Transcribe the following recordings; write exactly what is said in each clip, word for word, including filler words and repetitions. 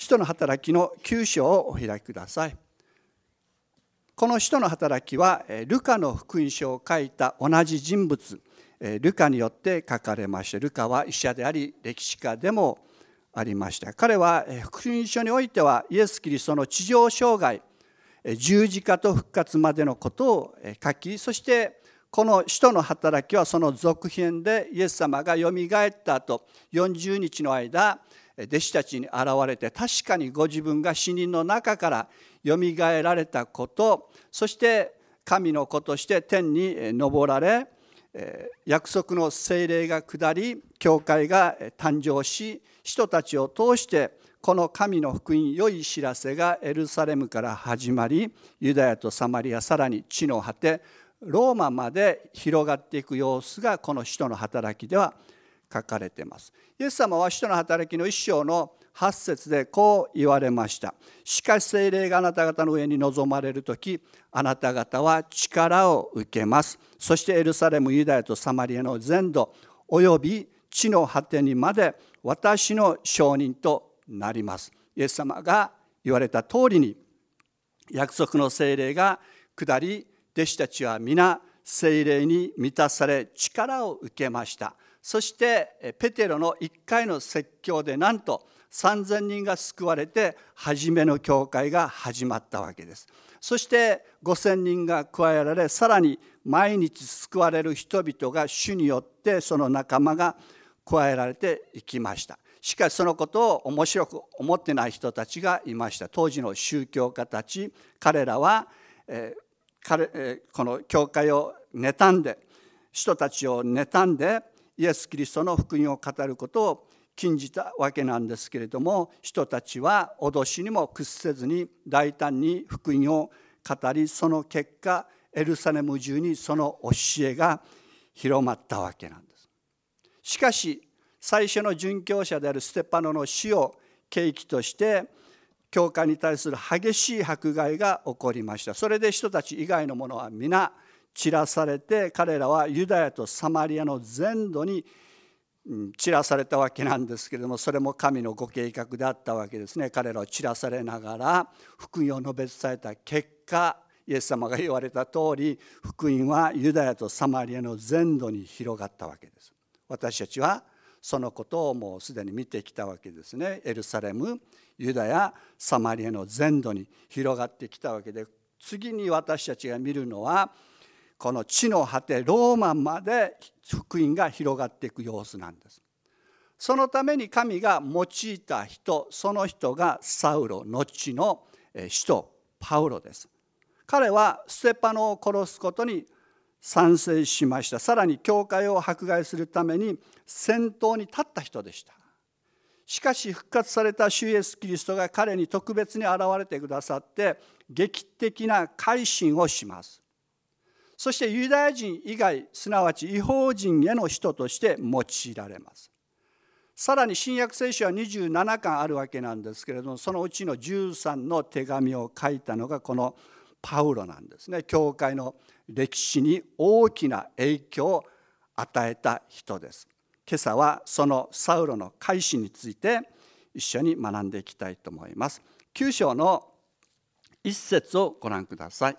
使徒の働きのきゅう章をお開きください。この使徒の働きはルカの福音書を書いた同じ人物、ルカによって書かれました。ルカは医者であり歴史家でもありました。彼は福音書においてはイエス・キリストの地上生涯、十字架と復活までのことを書き、そしてこの使徒の働きはその続編でイエス様がよみがえった後よんじゅうにちの間弟子たちに現れて、確かにご自分が死人の中からよみがえられたこと、そして神の子として天に昇られ、約束の聖霊が下り、教会が誕生し、人たちを通してこの神の福音、良い知らせがエルサレムから始まり、ユダヤとサマリア、さらに地の果てローマまで広がっていく様子がこの使徒の働きでは書かれています。イエス様は使徒の働きの一章のはち節でこう言われました。しかし聖霊があなた方の上に臨まれるとき、あなた方は力を受けます。そしてエルサレム、ユダヤとサマリアの全土および地の果てにまで私の証人となります。イエス様が言われた通りに約束の聖霊が下り、弟子たちは皆聖霊に満たされ力を受けました。そしてペテロのいっかいの説教でなんとさんぜんにんが救われて初めの教会が始まったわけです。そしてごせんにんが加えられ、さらに毎日救われる人々が主によってその仲間が加えられていきました。しかしそのことを面白く思ってない人たちがいました。当時の宗教家たち、彼らは、えー彼この教会を妬んで、人たちを妬んでイエス・キリストの福音を語ることを禁じたわけなんですけれども、人たちは脅しにも屈せずに大胆に福音を語り、その結果エルサレム中にその教えが広まったわけなんです。しかし最初の殉教者であるステパノの死を契機として教会に対する激しい迫害が起こりました。それで人たち以外の者は皆散らされて、彼らはユダヤとサマリアの全土に散らされたわけなんですけれども、それも神のご計画であったわけですね。彼らは散らされながら福音を述べ伝えた結果、イエス様が言われた通り福音はユダヤとサマリアの全土に広がったわけです。私たちはそのことをもうすでに見てきたわけですね。エルサレム、ユダヤ、サマリアの全土に広がってきたわけで、次に私たちが見るのはこの地の果てローマまで福音が広がっていく様子なんです。そのために神が用いた人、その人がサウロ、後の使徒パウロです。彼はステパノを殺すことに賛成しました。さらに教会を迫害するために先頭に立った人でした。しかし復活された主イエスキリストが彼に特別に現れてくださって劇的な改心をします。そしてユダヤ人以外、すなわち異邦人への人として用いられます。さらに新約聖書はにじゅうななかんあるわけなんですけれども、そのうちのじゅうさんの手紙を書いたのがこのパウロなんですね。教会の歴史に大きな影響を与えた人です。今朝はそのサウロの改心について一緒に学んでいきたいと思います。きゅう章の一節をご覧ください。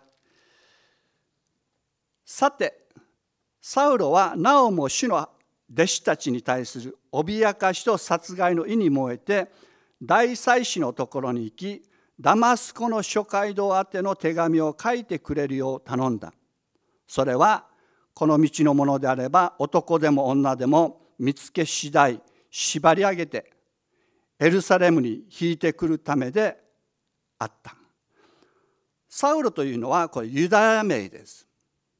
さて、サウロはなおも主の弟子たちに対する脅かしと殺害の意に燃えて、大祭司のところに行き、ダマスコの諸街道宛ての手紙を書いてくれるよう頼んだ。それはこの道のものであれば、男でも女でも見つけ次第縛り上げてエルサレムに引いてくるためであった。サウロというのはこれユダヤ名です。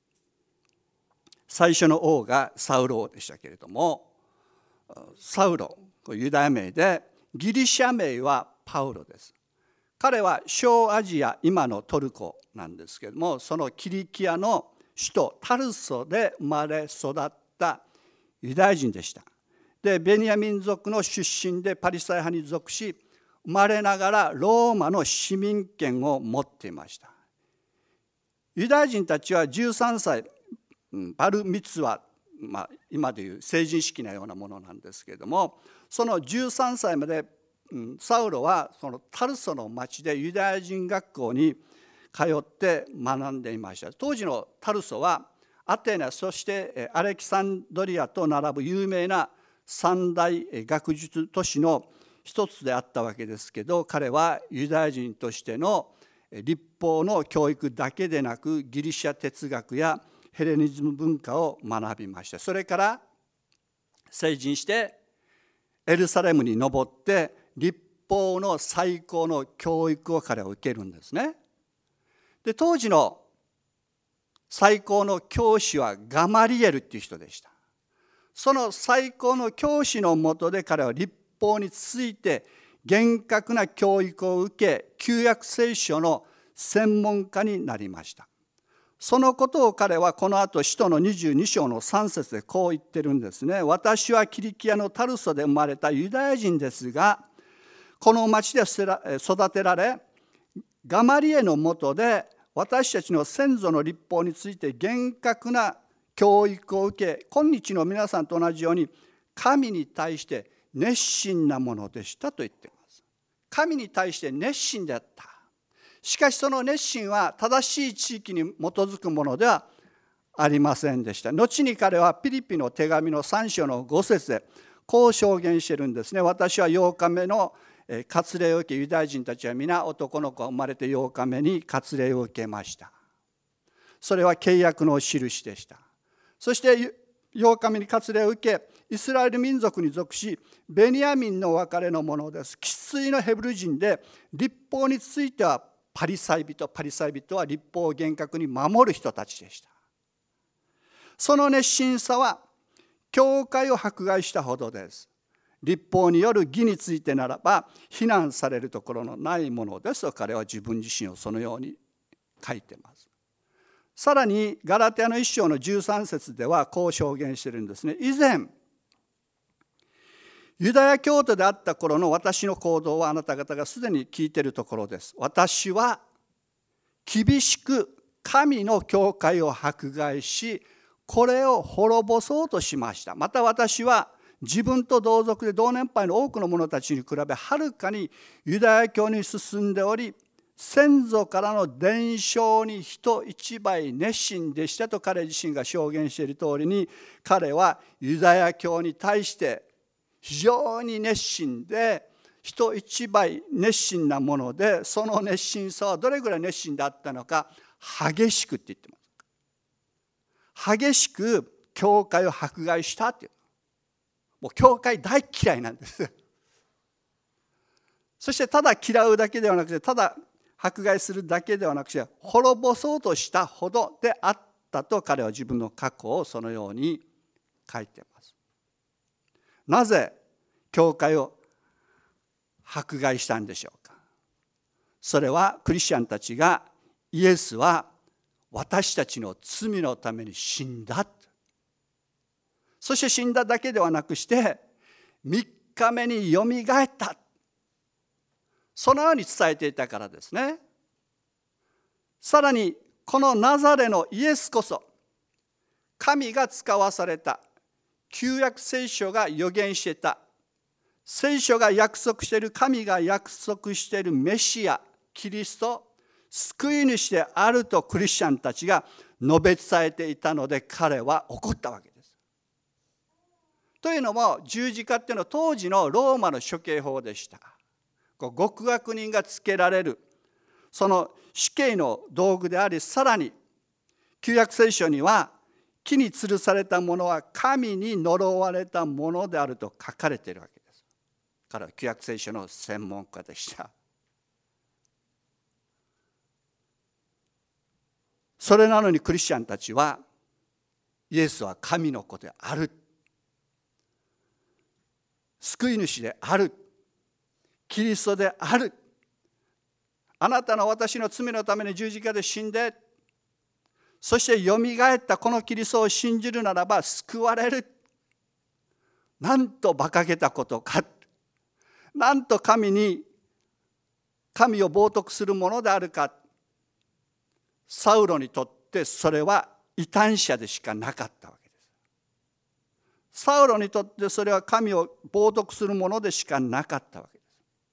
最初の王がサウロ王でしたけれども、サウロユダヤ名で、ギリシャ名はパウロです。彼は小アジア、今のトルコなんですけれども、そのキリキアの首都タルソで生まれ育ったユダヤ人でした。で、ベニヤ民族の出身でパリサイ派に属し、生まれながらローマの市民権を持っていました。ユダヤ人たちはじゅうさんさい、バルミツワ、まあ、今でいう成人式のようなものなんですけれども、そのじゅうさんさいまでサウロはそのタルソの町でユダヤ人学校に通って学んでいました。当時のタルソはアテネ、そしてアレキサンドリアと並ぶ有名な三大学術都市の一つであったわけですけど、彼はユダヤ人としての律法の教育だけでなく、ギリシャ哲学やヘレニズム文化を学びました。それから成人してエルサレムに登って律法の最高の教育を彼は受けるんですね。で、当時の最高の教師はガマリエルっていう人でした。その最高の教師のもとで彼は律法について厳格な教育を受け、旧約聖書の専門家になりました。そのことを彼はこの後使徒のにじゅうに章のさん節でこう言ってるんですね。私はキリキアのタルソで生まれたユダヤ人ですが、この町で育てられ、ガマリエのもとで私たちの先祖の律法について厳格な教育を受け、今日の皆さんと同じように神に対して熱心なものでしたと言っています。神に対して熱心であった。しかしその熱心は正しい地域に基づくものではありませんでした。後に彼はピリピの手紙のさん章のご節でこう証言しているんですね。私はようかめの割礼を受け、ユダヤ人たちは皆男の子が生まれてようかめに割礼を受けました。それは契約の印でした。そしてようかめに割礼を受け、イスラエル民族に属し、ベニヤミンの別れのものです。生粋のヘブル人で、律法についてはパリサイ人、パリサイ人は律法を厳格に守る人たちでした。その熱心さは教会を迫害したほどです。律法による義についてならば非難されるところのないものですと彼は自分自身をそのように書いています。さらにガラテヤの一章のじゅうさん節ではこう証言しているんですね。以前ユダヤ教徒であった頃の私の行動はあなた方がすでに聞いているところです。私は厳しく神の教会を迫害し、これを滅ぼそうとしました。また私は自分と同族で同年配の多くの者たちに比べはるかにユダヤ教に進んでおり、先祖からの伝承に人一倍熱心でしたと彼自身が証言している通りに、彼はユダヤ教に対して非常に熱心で人一倍熱心なもので、その熱心さはどれぐらい熱心だったのか、激しくって言ってます。激しく教会を迫害したっていう。もう教会大嫌いなんです。そしてただ嫌うだけではなくて、ただ迫害するだけではなくて、滅ぼそうとしたほどであったと彼は自分の過去をそのように書いています。なぜ教会を迫害したんでしょうか。それはクリスチャンたちがイエスは私たちの罪のために死んだ。そして死んだだけではなくしてみっかめによみがえった。そのように伝えていたからですね。さらにこのナザレのイエスこそ神が使わされた、旧約聖書が予言していた、聖書が約束している、神が約束しているメシア、キリスト、救い主であるとクリスチャンたちが述べ伝えていたので、彼は怒ったわけです。というのも十字架っていうのは当時のローマの処刑法でした。極悪人がつけられるその死刑の道具であり、さらに旧約聖書には木に吊るされたものは神に呪われたものであると書かれているわけです。彼は旧約聖書の専門家でした。それなのにクリスチャンたちはイエスは神の子である、救い主である、キリストである、あなたの私の罪のために十字架で死んで、そしてよみがえったこのキリストを信じるならば救われる。なんと馬鹿げたことか。なんと神に神を冒涜するものであるか。サウロにとってそれは異端者でしかなかったわけです。サウロにとってそれは神を冒涜するものでしかなかったわけです。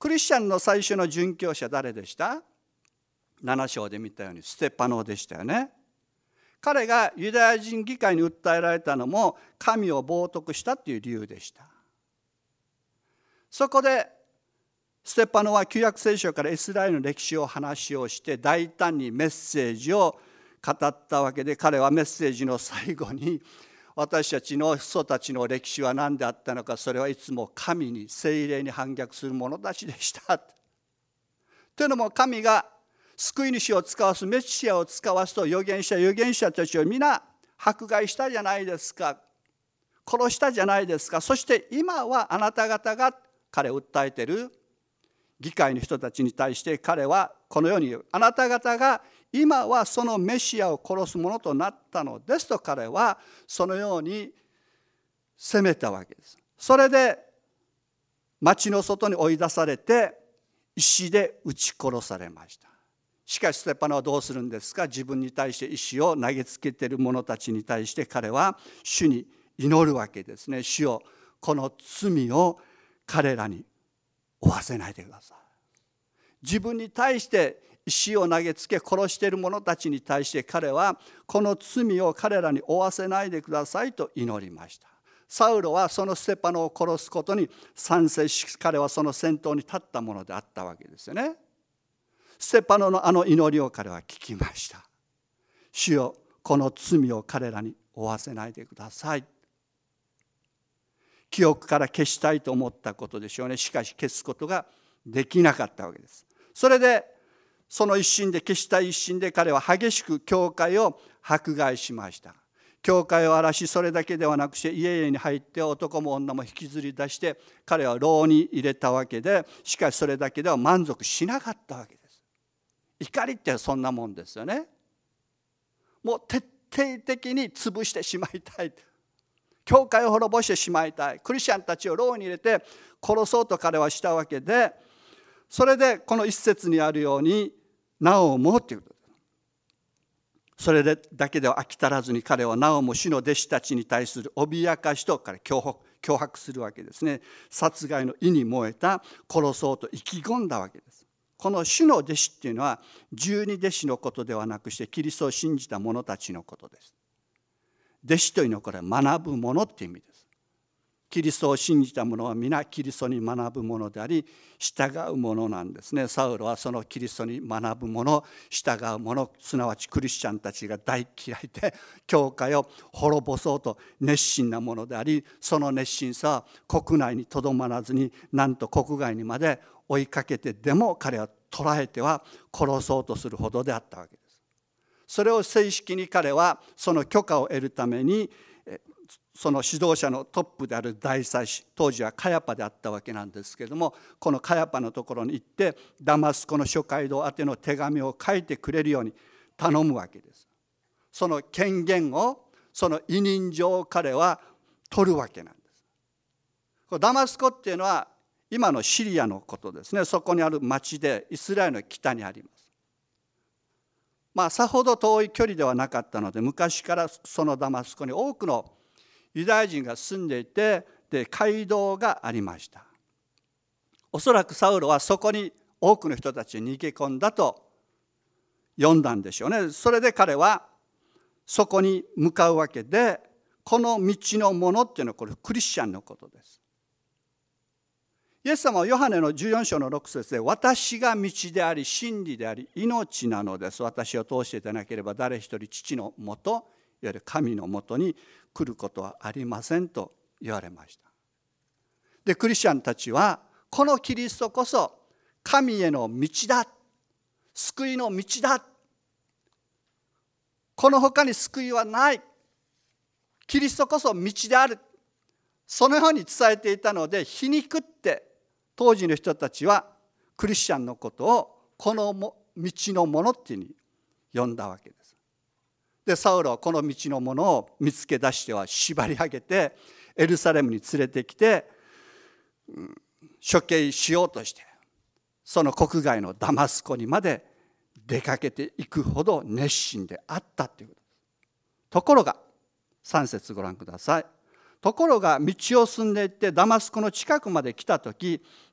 クリスチャンの最初の殉教者誰でした？なな章で見たようにステパノでしたよね。彼がユダヤ人議会に訴えられたのも神を冒涜したという理由でした。そこでステパノは旧約聖書からイスラエルの歴史を話をして大胆にメッセージを語ったわけで、彼はメッセージの最後に私たちの人たちの歴史は何であったのか、それはいつも神に聖霊に反逆する者たちでしたというのも、神が救い主を使わすメシアを使わすと預言者預言者たちを皆迫害したじゃないですか、殺したじゃないですか。そして今はあなた方が彼を訴えている議会の人たちに対して彼はこのように言う。あなた方が今はそのメシアを殺すものとなったのですと彼はそのように責めたわけです。それで町の外に追い出されて石で撃ち殺されました。しかしステパノはどうするんですか？自分に対して石を投げつけている者たちに対して彼は主に祈るわけですね。主よ、この罪を彼らに負わせないでください。自分に対して石を投げつけ殺している者たちに対して彼はこの罪を彼らに負わせないでくださいと祈りました。サウロはそのステパノを殺すことに賛成し、彼はその先頭に立ったものであったわけですよね。ステパノのあの祈りを彼は聞きました。主よ、この罪を彼らに負わせないでください。記憶から消したいと思ったことでしょうね。しかし消すことができなかったわけです。それでその一心で消した一心で彼は激しく教会を迫害しました。教会を荒らし、それだけではなくして家々に入って男も女も引きずり出して彼は牢に入れたわけで、しかしそれだけでは満足しなかったわけです。怒りってそんなもんですよね。もう徹底的に潰してしまいたい、教会を滅ぼしてしまいたい、クリスチャンたちを牢に入れて殺そうと彼はしたわけで、それでこの一節にあるようにナオムということです。それでだけでは飽き足らずに彼はナオム主の弟子たちに対する脅かしと彼脅迫、脅迫するわけですね。殺害の意に燃えた、殺そうと意気込んだわけです。この主の弟子っていうのは十二弟子のことではなくしてキリストを信じた者たちのことです。弟子というのはこれは学ぶ者っていう意味です。キリストを信じた者は皆キリストに学ぶ者であり従う者なんですね。サウロはそのキリストに学ぶ者、従う者、すなわちクリスチャンたちが大嫌いで教会を滅ぼそうと熱心なものであり、その熱心さは国内にとどまらずになんと国外にまで追いかけてでも彼は捕らえては殺そうとするほどであったわけです。それを正式に彼はその許可を得るためにその指導者のトップである大祭司、当時はカヤパであったわけなんですけれども、このカヤパのところに行ってダマスコの諸街道宛ての手紙を書いてくれるように頼むわけです。その権限を、その委任状を彼は取るわけなんです。ダマスコっていうのは今のシリアのことですね。そこにある町でイスラエルの北にあります。まあさほど遠い距離ではなかったので、昔からそのダマスコに多くのユダヤ人が住んでいて、で街道がありました。おそらくサウロはそこに多くの人たちに逃げ込んだと読んだんでしょうね。それで彼はそこに向かうわけで、この道のものっていうのはこれクリスチャンのことです。イエス様はヨハネのじゅうよん章のろく節で、私が道であり真理であり命なのです。私を通してでなければ誰一人父のもと、いわゆる神のもとに来ることはありませんと言われました。でクリスチャンたちはこのキリストこそ神への道だ、救いの道だ、この他に救いはない、キリストこそ道である、そのように伝えていたので、皮肉って当時の人たちはクリスチャンのことをこの道のものっていうふうに呼んだわけです。でサウロはこの道のものを見つけ出しては縛り上げてエルサレムに連れてきて処刑しようとして、その国外のダマスコにまで出かけていくほど熱心であったということです。ところがさん節ご覧ください。ところが道を進んでいってダマスコの近くまで来た時、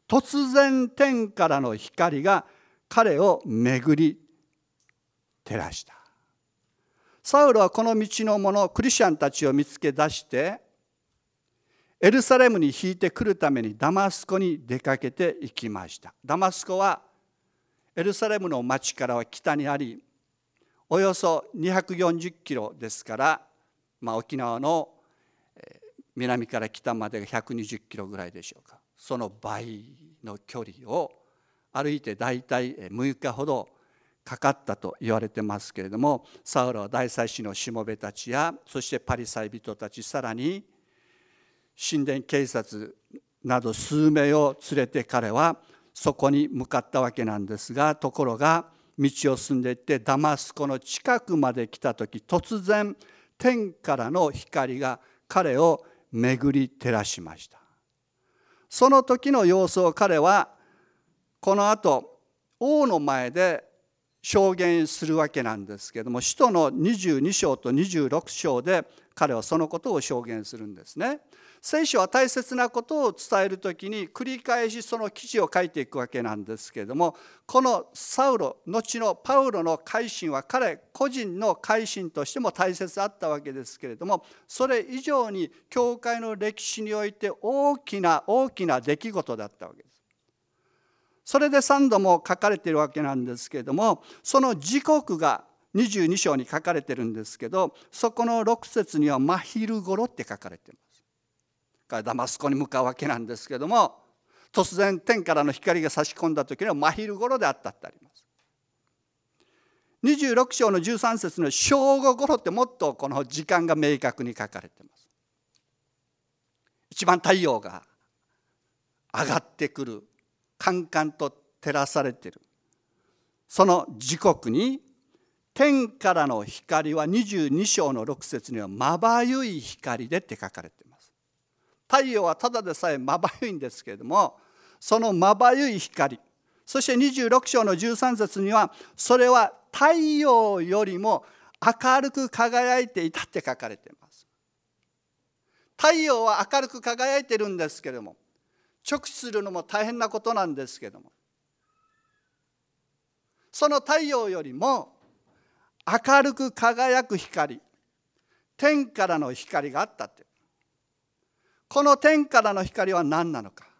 突然天からの光が彼を巡り照らした。サウルはこの道の者、クリスチャンたちを見つけ出して、エルサレムに引いてくるためにダマスコに出かけていきました。ダマスコはエルサレムの町からは北にあり、およそにひゃくよんじゅっキロですから、まあ、沖縄の南から北までがひゃくにじゅっキロぐらいでしょうか。その倍の距離を歩いてだいたいむいかほどかかったと言われてますけれども、サウルは大祭司のしもべたちや、そしてパリサイ人たち、さらに神殿警察など数名を連れて彼はそこに向かったわけなんですが、ところが道を進んでいってダマスコの近くまで来た時、突然天からの光が彼を巡り照らしました。その時の様子を彼はこの後王の前で証言するわけなんですけれども、使徒のにじゅうに章とにじゅうろく章で彼はそのことを証言するんですね。聖書は大切なことを伝えるときに繰り返しその記事を書いていくわけなんですけれども、このサウロ、後のパウロの改心は彼個人の改心としても大切だったわけですけれども、それ以上に教会の歴史において大きな大きな出来事だったわけです。それでさんども書かれているわけなんですけれども、その時刻がにじゅうに章に書かれているんですけど、そこのろく節には真昼頃って書かれています。ダマスコに向かうわけなんですけれども、突然天からの光が差し込んだ時には真昼頃であったってあります。にじゅうろく章のじゅうさん節の正午頃ってもっとこの時間が明確に書かれています。一番太陽が上がってくる、カンカンと照らされているその時刻に、天からの光はにじゅうに章のろく節にはまばゆい光でって書かれています。太陽はただでさえまばゆいんですけれども、そのまばゆい光、そしてにじゅうろく章のじゅうさん節にはそれは太陽よりも明るく輝いていたって書かれています。太陽は明るく輝いているんですけれども、直視するのも大変なことなんですけれども、その太陽よりも明るく輝く光、天からの光があったって。この天からの光は何なのか。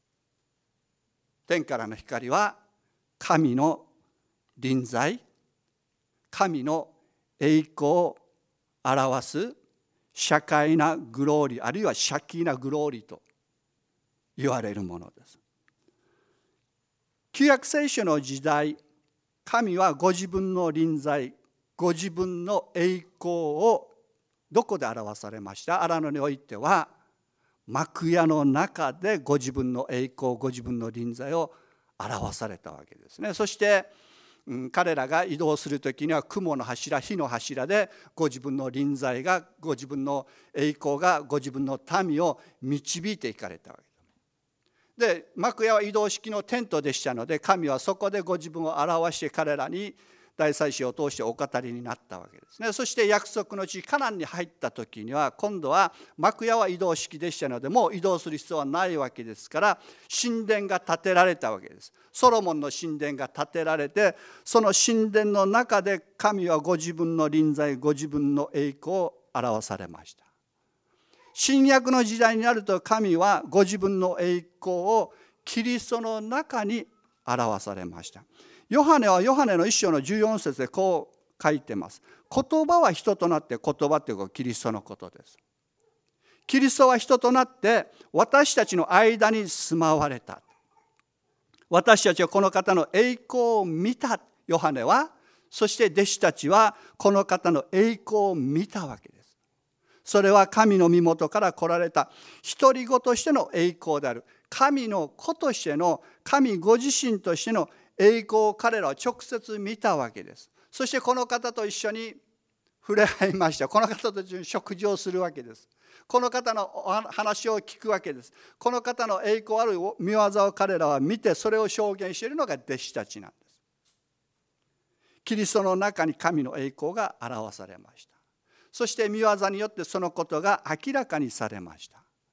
天からの光は神の臨在、神の栄光を表す社会なグローリー、あるいはシャキーなグローリーと言われるものです。旧約聖書の時代、神はご自分の臨在、ご自分の栄光をどこで表されました？荒野においては幕屋の中でご自分の栄光、ご自分の臨在を表されたわけですね。そして、うん、彼らが移動する時には雲の柱、火の柱でご自分の臨在が、ご自分の栄光がご自分の民を導いていかれたわけで、幕屋は移動式のテントでしたので、神はそこでご自分を表して彼らに大祭司を通してお語りになったわけですね。そして約束の地カナンに入った時には、今度は幕屋は移動式でしたので、もう移動する必要はないわけですから、神殿が建てられたわけです。ソロモンの神殿が建てられて、その神殿の中で神はご自分の臨在、ご自分の栄光を表されました。新約の時代になると、神はご自分の栄光をキリストの中に表されました。ヨハネはヨハネの一章のじゅうよん節でこう書いてます。言葉は人となって、言葉っていうのはキリストのことです。キリストは人となって私たちの間に住まわれた。私たちはこの方の栄光を見た。ヨハネは、そして弟子たちはこの方の栄光を見たわけです。それは神の身元から来られた独り子としての栄光である。神の子としての、神ご自身としての栄光を彼らは直接見たわけです。そしてこの方と一緒に触れ合いました。この方と一緒に食事をするわけです。この方の話を聞くわけです。この方の栄光ある御業を彼らは見て、それを証言しているのが弟子たちなんです。キリストの中に神の栄光が表されました。そして御業によってそのことが明らかにされました。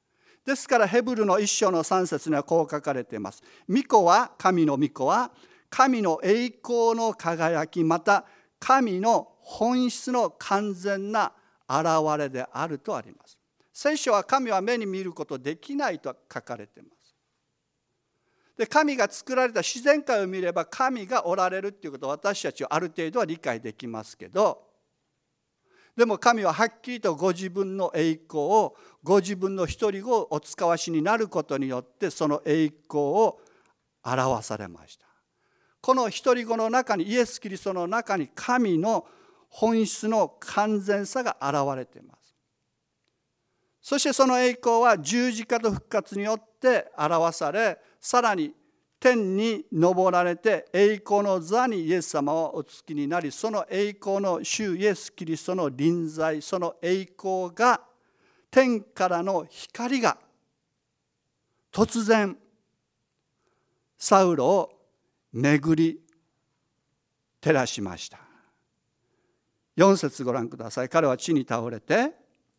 ですからヘブルの一章の三節にはこう書かれています。御子は、神の御子は、神の栄光の輝き、また神の本質の完全な現れであるとあります。聖書は神は目に見ることできないと書かれています。で、神が作られた自然界を見れば神がおられるということを私たちはある程度は理解できますけど、でも神ははっきりとご自分の栄光を、ご自分の一人子をお使わしになることによってその栄光を表されました。この一人子の中に、イエス・キリストの中に神の本質の完全さが現れています。そしてその栄光は十字架と復活によって表され、さらに天に昇られて栄光の座にイエス様はお付きになり、その栄光の主イエス・キリストの臨在、その栄光が、天からの光が突然サウロを巡り照らしました。よん節ご覧ください。彼は地に倒れて、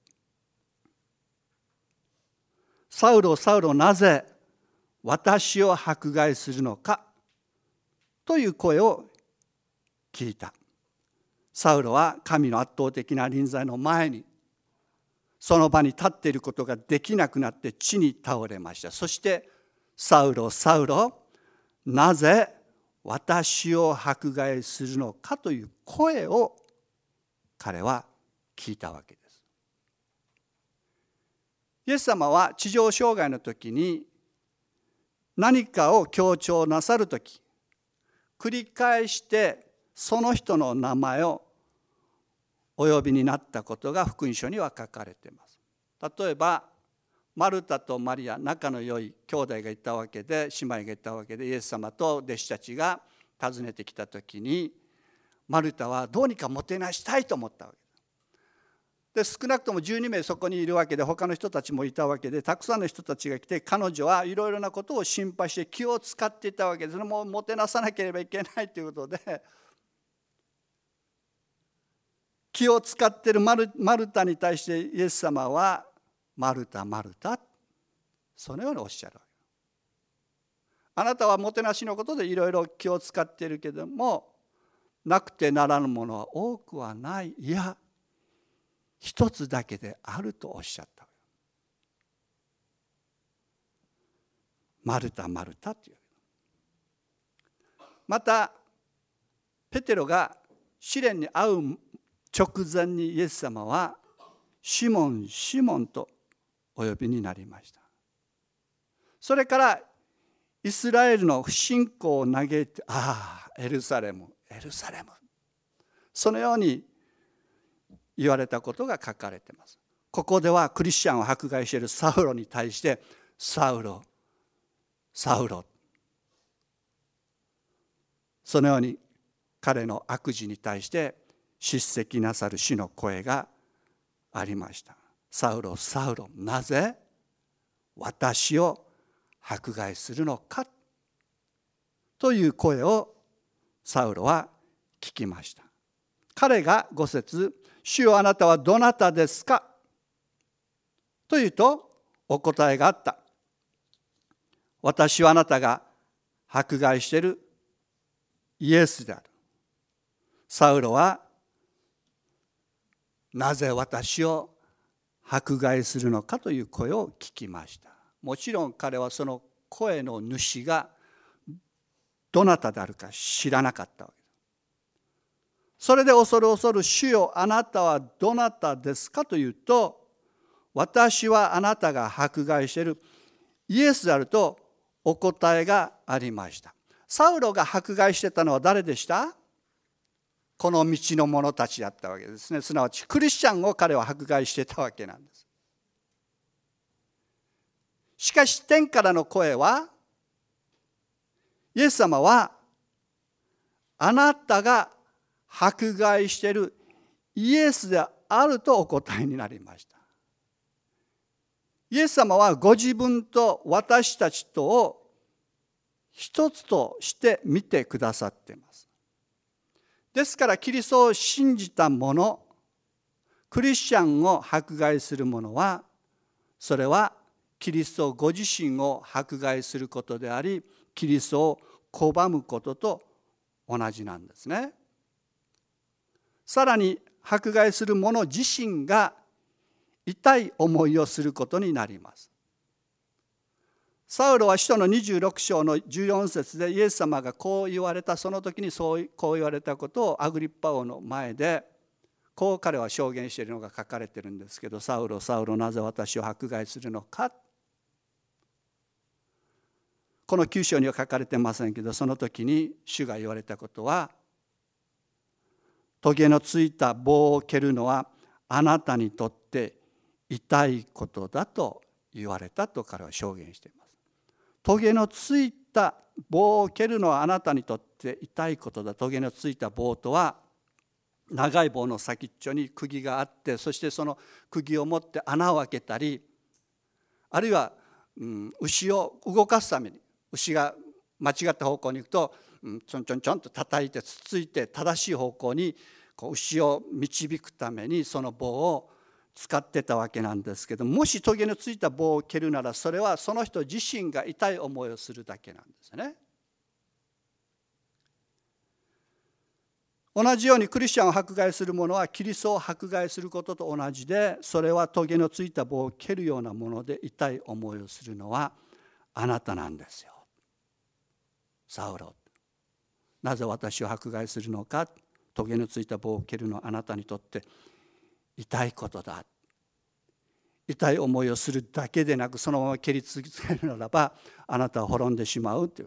サウロ、サウロ、なぜ私を迫害するのかという声を聞いた。サウロは神の圧倒的な臨在の前にその場に立っていることができなくなって地に倒れました。そしてサウロ、サウロ、なぜ私を迫害するのかという声を彼は聞いたわけです。イエス様は地上生涯の時に何かを強調なさるとき、繰り返してその人の名前をお呼びになったことが福音書には書かれています。例えばマルタとマリア、仲の良い兄弟がいたわけで、姉妹がいたわけで、イエス様と弟子たちが訪ねてきたときに、マルタはどうにかもてなしたいと思ったわけです。で、少なくともじゅうにめいそこにいるわけで、他の人たちもいたわけで、たくさんの人たちが来て、彼女はいろいろなことを心配して気を使っていたわけです。もうもてなさなければいけないということで、気を使っているマル、マルタに対してイエス様は、マルタ、マルタ、そのようにおっしゃるわけ。あなたはもてなしのことでいろいろ気を使っているけれども、なくてならぬものは多くはない。いや、一つだけであるとおっしゃった。マルタ、マルタという。また、ペテロが試練に遭う直前にイエス様は、シモン、シモンとお呼びになりました。それからイスラエルの不信仰を嘆いて、ああエルサレム、エルサレム、そのように言われたことが書かれています。ここではクリスチャンを迫害しているサウロに対して、サウロ、サウロ、そのように彼の悪事に対して叱責なさる主の声がありました。サウロ、サウロ、なぜ私を迫害するのかという声をサウロは聞きました。彼がご節、主よあなたはどなたですかというと、お答えがあった。私はあなたが迫害しているイエスである。サウロは、なぜ私を迫害するのかという声を聞きました。もちろん彼はその声の主がどなたであるか知らなかったわけです。それで恐る恐る、主よあなたはどなたですかというと、私はあなたが迫害しているイエスであるとお答えがありました。サウロが迫害してたのは誰でした？この道の者たちだったわけですね。すなわちクリスチャンを彼は迫害してたわけなんです。しかし天からの声は、イエス様はあなたが迫害しているイエスであるとお答えになりました。イエス様はご自分と私たちとを一つとして見てくださっています。ですからキリストを信じた者、クリスチャンを迫害する者は、それはキリストご自身を迫害することであり、キリストを拒むことと同じなんですね。さらに迫害する者自身が痛い思いをすることになります。サウロは使徒のにじゅうろく章のじゅうよん節でイエス様がこう言われた、その時にそうこう言われたことをアグリッパ王の前でこう彼は証言しているのが書かれているんですけど、サウロサウロなぜ私を迫害するのか。このきゅう章には書かれてませんけど、その時に主が言われたことは、トゲのついた棒を蹴るのはあなたにとって痛いことだと言われたと彼は証言しています。トゲのついた棒を蹴るのはあなたにとって痛いことだ。トゲのついた棒とは長い棒の先っちょに釘があって、そしてその釘を持って穴を開けたり、あるいは、うん、牛を動かすために、牛が間違った方向に行くと、うん、ちょんちょんちょんと叩いてつついて正しい方向にこう牛を導くためにその棒を使ってたわけなんですけど、もしトゲのついた棒を蹴るなら、それはその人自身が痛い思いをするだけなんですね。同じようにクリスチャンを迫害する者はキリストを迫害することと同じで、それはトゲのついた棒を蹴るようなもので痛い思いをするのはあなたなんですよ。サウロ、なぜ私を迫害するのか。トゲのついた棒を蹴るのはあなたにとって痛いことだ。痛い思いをするだけでなく、そのまま蹴り続けるならばあなたは滅んでしまうという。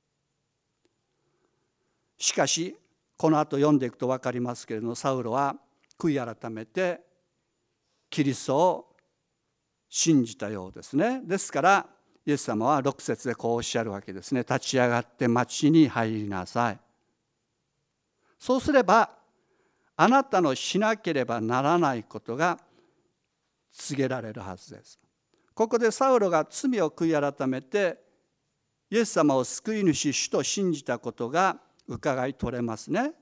しかしこの後読んでいくと分かりますけれども、サウロは悔い改めてキリストを信じたようですね。ですからイエス様はろく節でこうおっしゃるわけですね。立ち上がって町に入りなさい。そうすればあなたのしなければならないことが告げられるはずです。ここでサウロが罪を悔い改めてイエス様を救い主主と信じたことが伺い取れますね。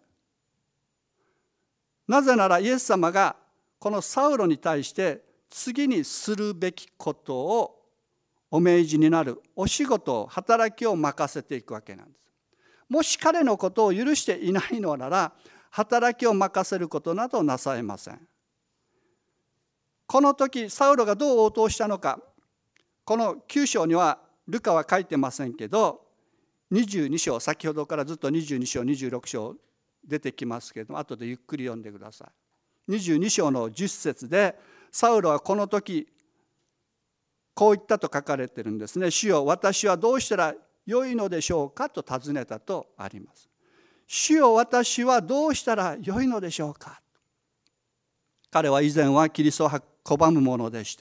なぜならイエス様がこのサウロに対して次にするべきことをお命じになるお仕事、働きを任せていくわけなんです。もし彼のことを許していないのなら、働きを任せることなどなさえません。この時サウロがどう応答したのか、このきゅう章にはルカは書いてませんけど、にじゅうに章、先ほどからずっとにじゅうに章にじゅうろく章出てきますけれども、後でゆっくり読んでください。にじゅうに章のじゅっ節でサウロはこの時こう言ったと書かれているんですね。主よ、私はどうしたら良いのでしょうかと尋ねたとあります。主よ、私はどうしたら良いのでしょうか。彼は以前はキリストを拒む者でした。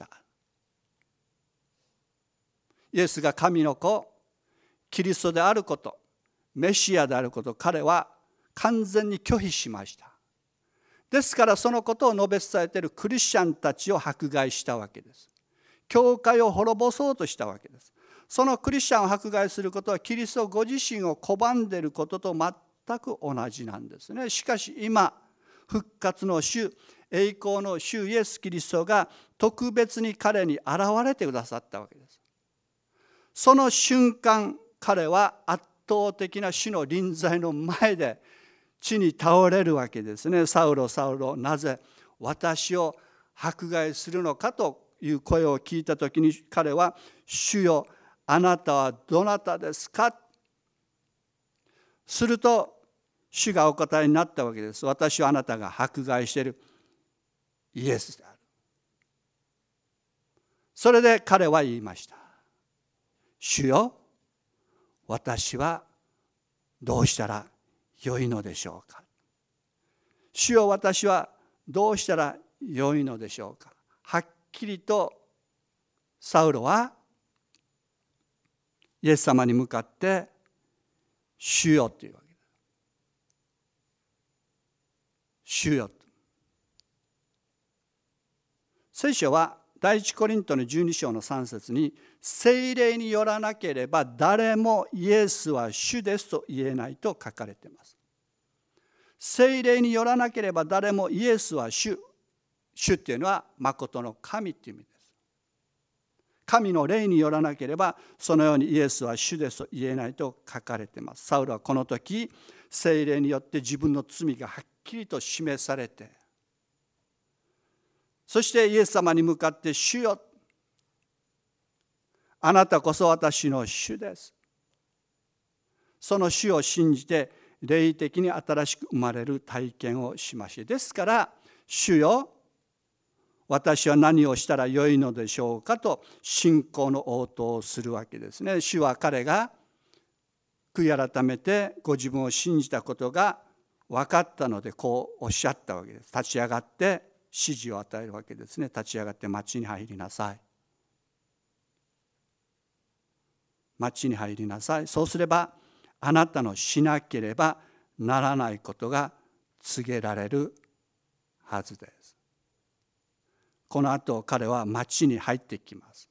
イエスが神の子、キリストであること、メシアであること、彼は完全に拒否しました。ですからそのことを述べ伝えているクリスチャンたちを迫害したわけです。教会を滅ぼそうとしたわけです。そのクリスチャンを迫害することはキリストご自身を拒んでいることと全く同じなんですね。しかし今、復活の主、栄光の主イエス・キリストが特別に彼に現れてくださったわけです。その瞬間、彼は圧倒的な主の臨在の前で地に倒れるわけですね。サウロ、サウロ、なぜ私を迫害するのかという声を聞いたときに、彼は、主よ、あなたはどなたですか。すると主がお答えになったわけです。私はあなたが迫害しているイエスである。それで彼は言いました。主よ、私はどうしたら良いのでしょうか。主よ、私はどうしたら良いのでしょうか。はっきりとサウロはイエス様に向かって主よというわけです。主よ。聖書は第一コリントのじゅうに章のさん節に、聖霊によらなければ誰もイエスは主ですと言えないと書かれています。聖霊によらなければ誰もイエスは主。主っていうのは誠の神っていう意味です。 神の霊によらなければそのようにイエスは主ですと言えないと書かれています。サウルはこの時聖霊によって自分の罪がはっきりと示されて、そしてイエス様に向かって主よ、あなたこそ私の主です。その主を信じて霊的に新しく生まれる体験をしました。ですから主よ、私は何をしたらよいのでしょうかと信仰の応答をするわけですね。主は彼が悔い改めてご自分を信じたことが分かったのでこうおっしゃったわけです。立ち上がって指示を与えるわけですね。立ち上がって町に入りなさい。町に入りなさい。そうすればあなたのしなければならないことが告げられるはずです。この後彼は町に入ってきます。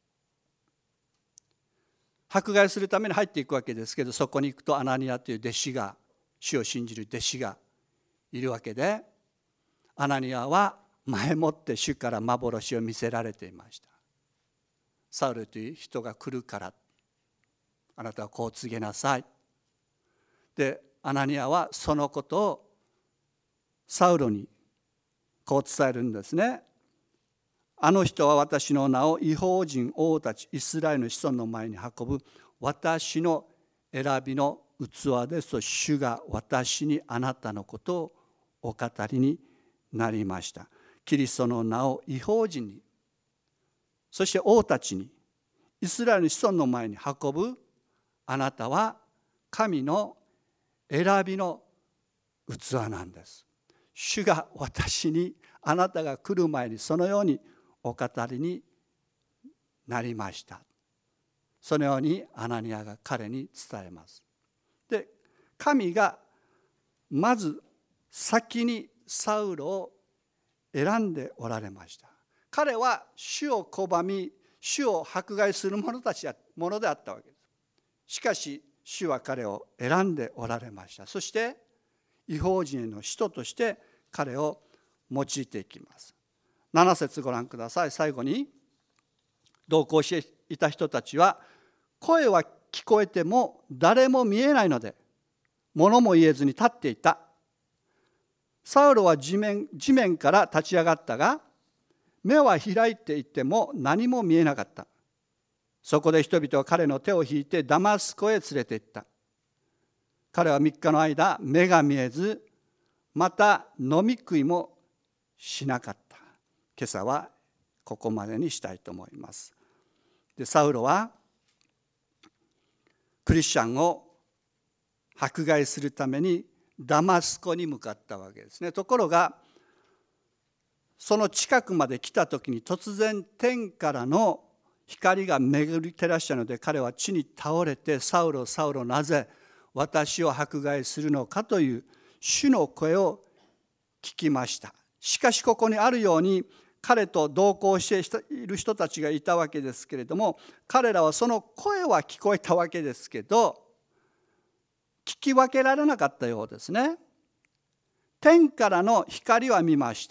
迫害するために入っていくわけですけど、そこに行くとアナニアという弟子が、主を信じる弟子がいるわけで、アナニアは前もって主から幻を見せられていました。サウルという人が来るからあなたはこう告げなさい。で、アナニアはそのことをサウルにこう伝えるんですね。あの人は私の名を異邦人王たちイスラエルの子孫の前に運ぶ私の選びの器ですと、主が私にあなたのことをお語りになりました。キリストの名を異邦人に、そして王たちに、イスラエルの子孫の前に運ぶあなたは神の選びの器なんです。主が私にあなたが来る前にそのようにお語りになりました。そのようにアナニアが彼に伝えます。で、神がまず先にサウルを選んでおられました。彼は主を拒み、主を迫害する者たちものであったわけです。しかし主は彼を選んでおられました。そして異邦人への使徒として彼を用いていきます。なな節ご覧ください。最後に同行していた人たちは、声は聞こえても誰も見えないので物も言えずに立っていた。サウルは地面、地面から立ち上がったが、目は開いていても何も見えなかった。そこで人々は彼の手を引いてダマスコへ連れて行った。彼はみっかの間目が見えず、また飲み食いもしなかった。今朝はここまでにしたいと思います。で、サウロはクリスチャンを迫害するためにダマスコに向かったわけですね。ところがその近くまで来た時に突然天からの光が巡り照らしたので、彼は地に倒れて、サウロサウロなぜ私を迫害するのかという主の声を聞きました。しかしここにあるように彼と同行している人たちがいたわけですけれども、彼らはその声は聞こえたわけですけど聞き分けられなかったようですね。天からの光は見ました。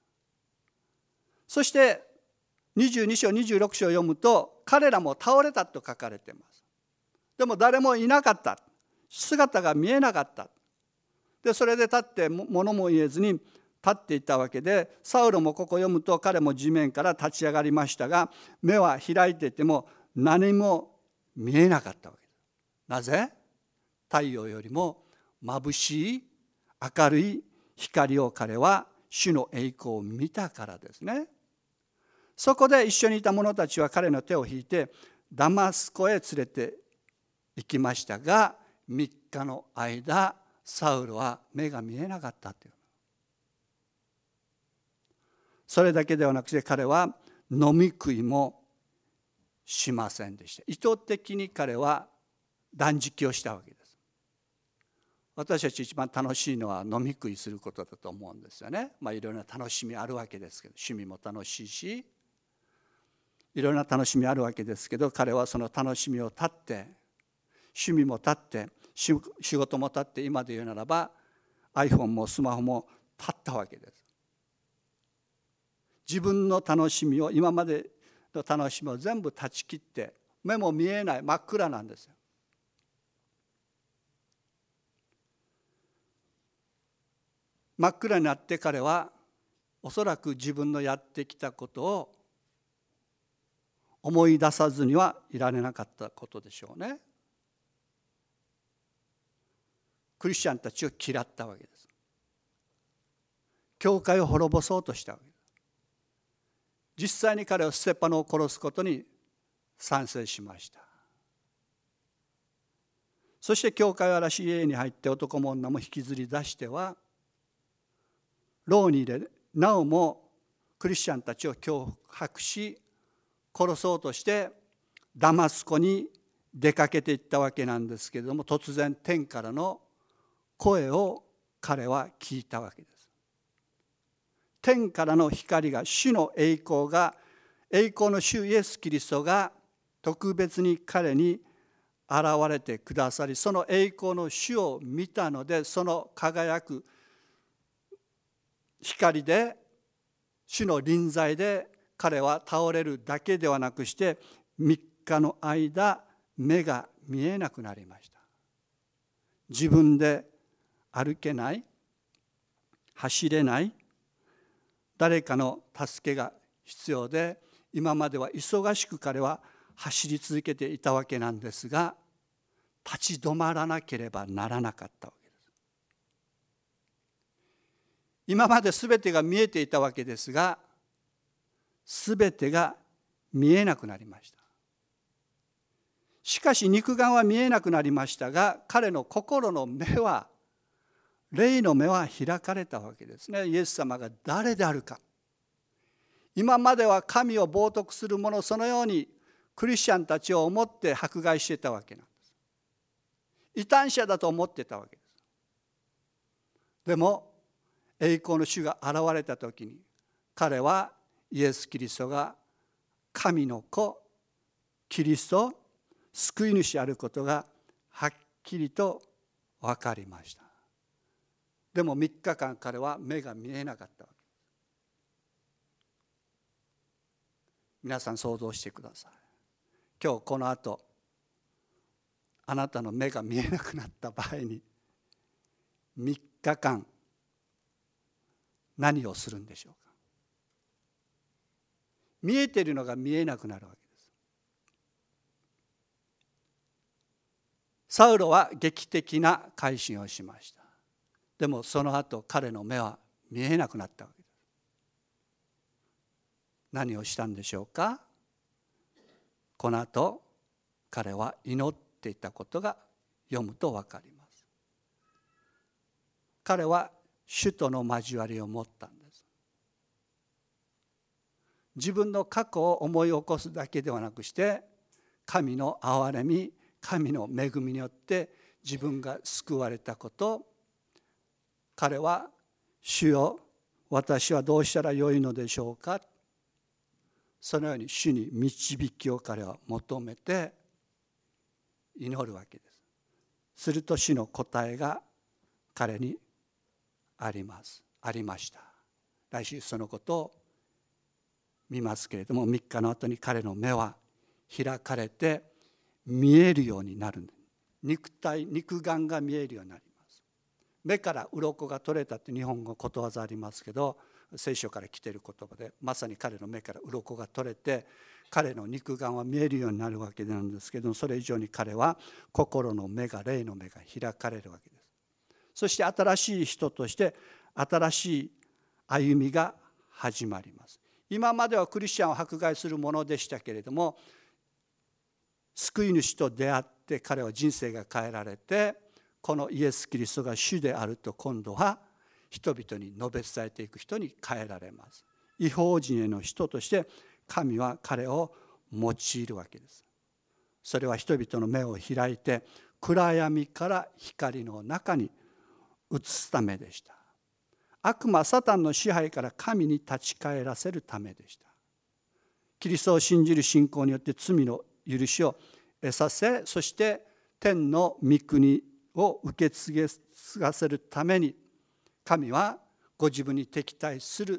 そしてにじゅうに章にじゅうろく章を読むと、彼らも倒れたと書かれています。でも誰もいなかった。姿が見えなかった。で、それで立って物も言えずに立っていたわけで、サウルもここ読むと彼も地面から立ち上がりましたが、目は開いていても何も見えなかったわけです。なぜ？太陽よりも眩しい明るい光を彼は主の栄光を見たからですね。そこで一緒にいた者たちは彼の手を引いてダマスコへ連れて行きましたが、みっかの間サウルは目が見えなかったという。それだけではなくて彼は飲み食いもしませんでした。意図的に彼は断食をしたわけです。私たち一番楽しいのは飲み食いすることだと思うんですよね。まあいろいろな楽しみあるわけですけど、趣味も楽しいしいろいろな楽しみあるわけですけど、彼はその楽しみを断って趣味も断って仕事も断って、今で言うならば iPhone もスマホも断ったわけです。自分の楽しみを、今までの楽しみを全部断ち切って、目も見えない真っ暗なんですよ。真っ暗になって彼はおそらく自分のやってきたことを思い出さずにはいられなかったことでしょうね。クリスチャンたちを嫌ったわけです。教会を滅ぼそうとしたわけです。実際に彼はステパノを殺すことに賛成しました。そして教会を荒らし家に入って男も女も引きずり出しては牢に入れ、なおもクリスチャンたちを脅迫し殺そうとしてダマスコに出かけていったわけなんですけれども、突然天からの声を彼は聞いたわけです。天からの光が、主の栄光が、栄光の主イエス・キリストが特別に彼に現れてくださり、その栄光の主を見たので、その輝く光で、主の臨在で彼は倒れるだけではなくしてみっかの間目が見えなくなりました。自分で歩けない、走れない、誰かの助けが必要で、今までは忙しく彼は走り続けていたわけなんですが、立ち止まらなければならなかったわけです。今まで全てが見えていたわけですが、全てが見えなくなりました。しかし肉眼は見えなくなりましたが、彼の心の目は、霊の目は開かれたわけですね。イエス様が誰であるか。今までは神を冒涜する者、そのようにクリスチャンたちを思って迫害していたわけなんです。異端者だと思っていたわけです。でも栄光の主が現れた時に、彼はイエス・キリストが神の子、キリスト、救い主であることがはっきりと分かりました。でもみっかかん彼は目が見えなかったわけです。皆さん想像してください。今日この後あなたの目が見えなくなった場合にみっかかん何をするんでしょうか。見えているのが見えなくなるわけです。サウロは劇的な改心をしました。でもその後彼の目は見えなくなったわけです。何をしたんでしょうか。この後彼は祈っていたことが読むと分かります。彼は主との交わりを持ったんです。自分の過去を思い起こすだけではなくして、神の憐れみ、神の恵みによって自分が救われたこと、彼は主よ、私はどうしたらよいのでしょうか。そのように主に導きを彼は求めて祈るわけです。すると主の答えが彼にあります。ありました。来週そのことを見ますけれども、みっかの後に彼の目は開かれて見えるようになる。肉体、肉眼が見えるようになります。目から鱗が取れたって日本語ことわざありますけど、聖書から来ている言葉で、まさに彼の目から鱗が取れて彼の肉眼は見えるようになるわけなんですけど、それ以上に彼は心の目が、霊の目が開かれるわけです。そして新しい人として新しい歩みが始まります。今まではクリスチャンを迫害するものでしたけれども、救い主と出会って彼は人生が変えられて、このイエス・キリストが主であると今度は人々に述べ伝えていく人に変えられます。異邦人への人として神は彼を用いるわけです。それは人々の目を開いて暗闇から光の中に移すためでした。悪魔サタンの支配から神に立ち返らせるためでした。キリストを信じる信仰によって罪の許しを得させ、そして天の御国を受け継がせるために、神はご自分に敵対する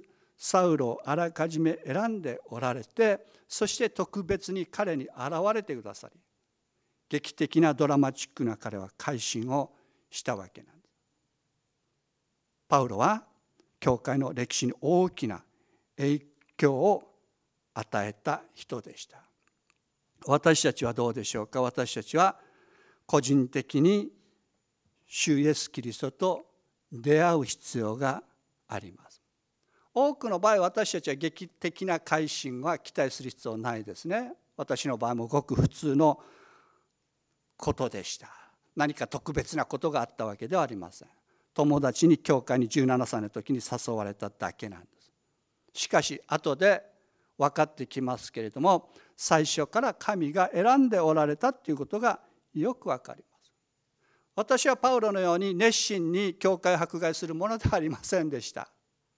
サウロをあらかじめ選んでおられて、そして特別に彼に現れてくださり、劇的なドラマチックな彼は改心をしたわけなんです。パウロは教会の歴史に大きな影響を与えた人でした。私たちはどうでしょうか。私たちは個人的に主イエスキリストと出会う必要があります。多くの場合、私たちは劇的な改心は期待する必要ないですね。私の場合もごく普通のことでした。何か特別なことがあったわけではありません。友達に教会にじゅうななさいの時に誘われただけなんです。しかし後で分かってきますけれども、最初から神が選んでおられたということがよく分かります。私はパウロのように熱心に教会を迫害するものではありませんでした。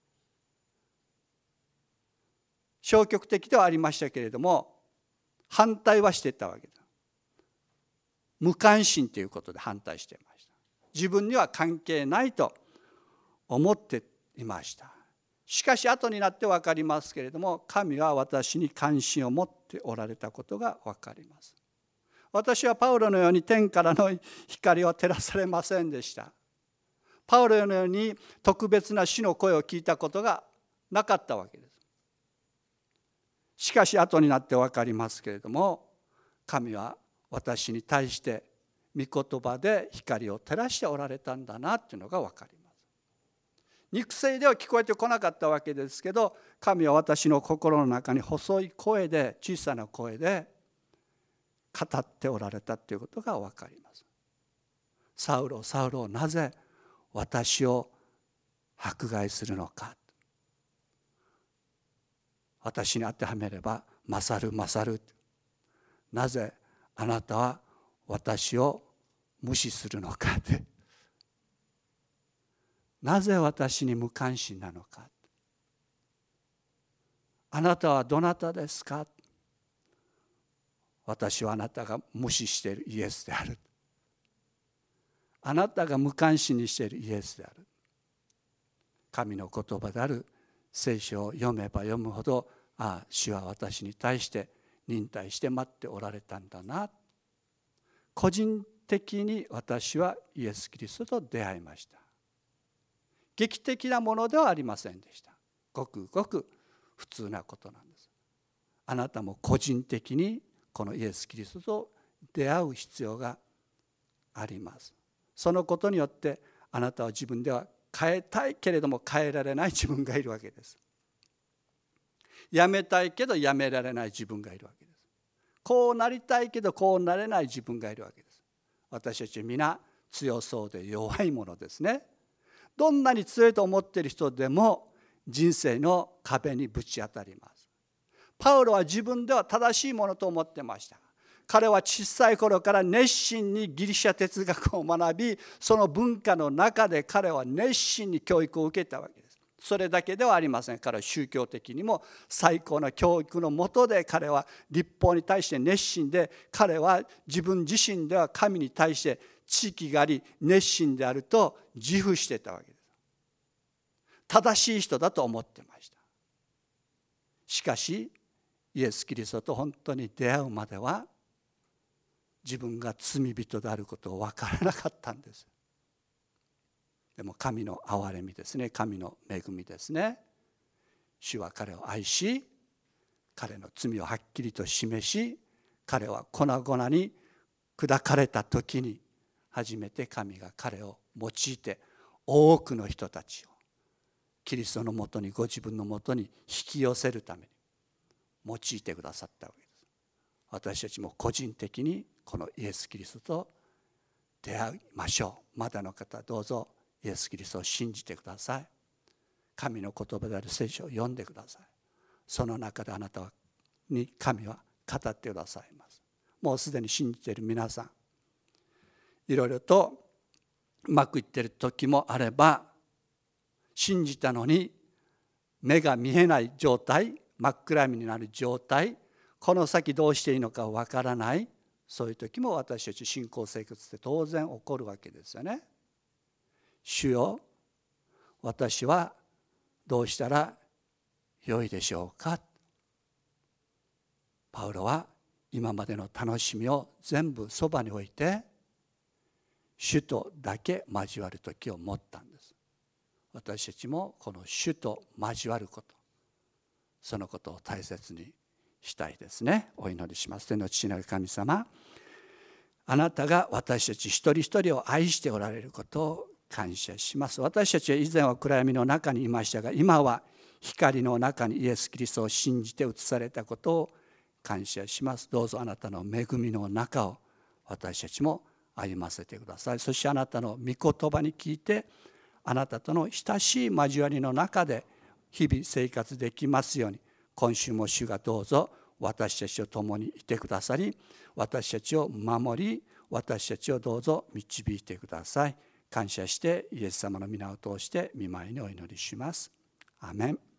消極的ではありましたけれども、反対はしていたわけです。無関心ということで反対していました。自分には関係ないと思っていました。しかし後になって分かりますけれども、神は私に関心を持っておられたことが分かります。私はパウロのように天からの光を照らされませんでした。パウロのように特別な主の声を聞いたことがなかったわけです。しかし後になって分かりますけれども、神は私に対して御言葉で光を照らしておられたんだなというのが分かります。肉声では聞こえてこなかったわけですけど、神は私の心の中に細い声で、小さな声で語っておられたということが分かります。サウロ、サウロ、なぜ私を迫害するのか。私に当てはめれば、勝る勝る。なぜあなたは私を無視するのかって。なぜ私に無関心なのか。あなたはどなたですか。私はあなたが無視しているイエスである。あなたが無関心にしているイエスである。神の言葉である聖書を読めば読むほど、ああ、主は私に対して忍耐して待っておられたんだな。個人的に私はイエス・キリストと出会いました。劇的なものではありませんでした。ごくごく普通なことなんです。あなたも個人的にこのイエス・キリストと出会う必要があります。そのことによってあなたは自分では変えたいけれども変えられない自分がいるわけです。やめたいけどやめられない自分がいるわけです。こうなりたいけどこうなれない自分がいるわけです。私たちは皆強そうで弱いものですね。どんなに強いと思っている人でも人生の壁にぶち当たります。パウロは自分では正しいものと思ってました。彼は小さい頃から熱心にギリシャ哲学を学び、その文化の中で彼は熱心に教育を受けたわけです。それだけではありません。彼は宗教的にも最高の教育のもとで彼は律法に対して熱心で、彼は自分自身では神に対して知識があり熱心であると自負していたわけです。正しい人だと思ってました。しかしイエス・キリストと本当に出会うまでは自分が罪人であることを分からなかったんです。でも神の憐れみですね、神の恵みですね。主は彼を愛し、彼の罪をはっきりと示し、彼は粉々に砕かれた時に初めて神が彼を用いて多くの人たちをキリストのもとに、ご自分のもとに引き寄せるために用いてくださったわけです。私たちも個人的にこのイエス・キリストと出会いましょう。まだの方どうぞイエス・キリストを信じてください。神の言葉である聖書を読んでください。その中であなたに神は語ってくださいます。もうすでに信じている皆さん、いろいろとうまくいっている時もあれば、信じたのに目が見えない状態、真っ暗闇になる状態、この先どうしていいのかわからない、そういう時も私たち信仰生活って当然起こるわけですよね。主よ、私はどうしたら良いでしょうか。パウロは今までの楽しみを全部そばに置いて、主とだけ交わる時を持ったんです。私たちもこの主と交わること、そのことを大切にしたいですね。お祈りします。天の父なる神様、あなたが私たち一人一人を愛しておられることを感謝します。私たちは以前は暗闇の中にいましたが、今は光の中にイエス・キリストを信じて移されたことを感謝します。どうぞあなたの恵みの中を私たちも歩ませてください。そしてあなたの御言葉に聞いて、あなたとの親しい交わりの中で日々生活できますように、今週も主がどうぞ私たちと共にいてくださり、私たちを守り、私たちをどうぞ導いてください。感謝してイエス様の皆を通して御前にお祈りします。アーメン。